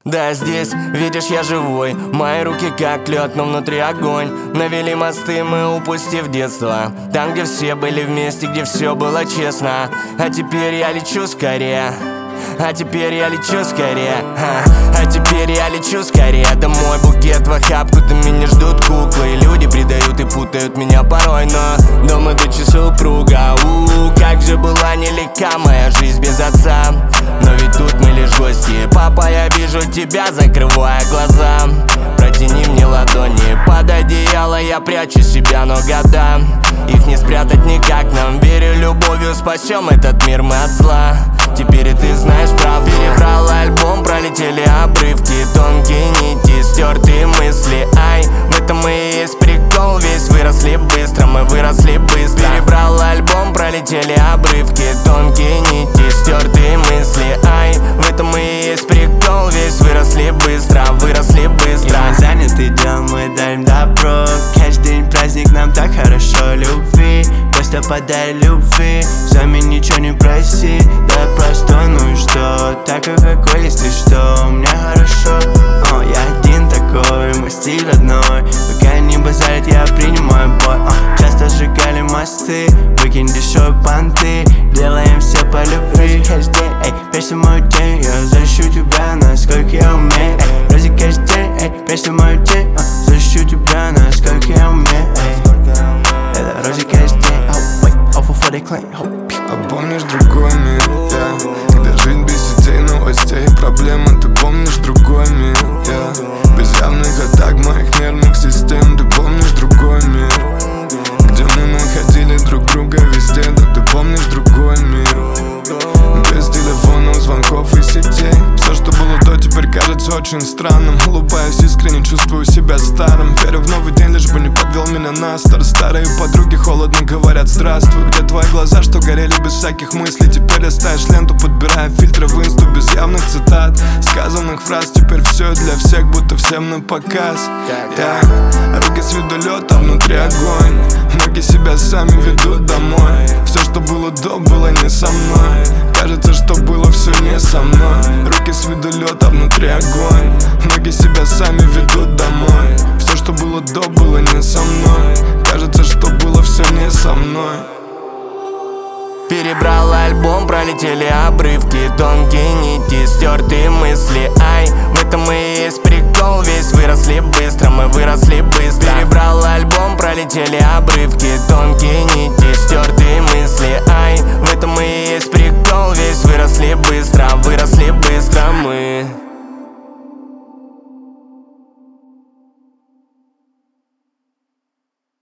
Да, здесь, видишь, я живой. Мои руки как лед, но внутри огонь. Навели мосты мы, упустив детство. Там, где все были вместе, где все было честно. А теперь я лечу скорее. А теперь я лечу скорее. А теперь я лечу скорее. Домой букет в охапку, меня ждут куклы. Люди предают и путают меня порой, но дома до часопруга. Как же была нелегка моя жизнь без отца. Но ведь тут мы лишь гости. Папа, я вижу тебя, закрывая глаза. Протяни мне ладони, под одеяло я прячу себя, но года их не спрятать никак нам. Верю, любовью спасем этот мир мы от зла. Теперь и ты знаешь правду. Перебрал альбом, пролетели обрывки, тонкие нити, стертые мысли. Ай, в этом и есть прикол, весь выросли быстро, мы выросли быстро. Перебрал альбом, пролетели обрывки, тонкие нити, стертые мысли. Ай, в этом и есть прикол, весь выросли быстро, выросли быстро. И мы заняты делом, мы дарим добро. Каждый день праздник, нам так хорошо. Любви, просто подай любви, взамен ничего не проси. Да просто, ну и что, такой какой, если что, мне хорошо. Я один такой, мой стиль родной. Пока не базарят, я принимаю бой. Часто сжигали мосты, выкинь дешевые понты, делаем все по любви. Каждый день, прячься в мою тень, я защищу тебя, насколько я умею. Разве каждый день, прячься в мою тень, защищу тебя, насколько я умею. Это разве каждый день, off for the clean. А помнишь другой мир, когда жизнь без сетей, новостей, проблемы, ты помнишь другой мир, без явных атак моих нервных систем, ты помнишь другой мир, где мы находили друг друга везде, да ты помнишь другой мир, без телефонов, звонков и сетей. Все, что было до, теперь кажется очень странным. Улыбаюсь искренне, чувствую себя старым. Верю в новый день, лишь бы не подвел меня на старт. Старые подруги холодно говорят здравствуй. Где твои глаза, что горели без всяких мыслей? Теперь листаешь ленту, подбирая фильтры в инсту без явных цитат, сказанных фраз. Теперь все для всех, будто всем на показ. Руки с виду лед, а внутри огонь. Ноги себя сами ведут домой. Все, что было до, было не со мной. Кажется, что было все не со мной. Руки с виду лед, а внутри огонь. Ноги себя сами ведут домой. Все, что было до, было не со мной. Кажется, что было все не со мной. Перебрал альбом, пролетели обрывки, тонкие нити, стертые мысли. Ай, в этом и есть прикол, весь выросли быстро, мы выросли быстро. Перебрал альбом, пролетели обрывки,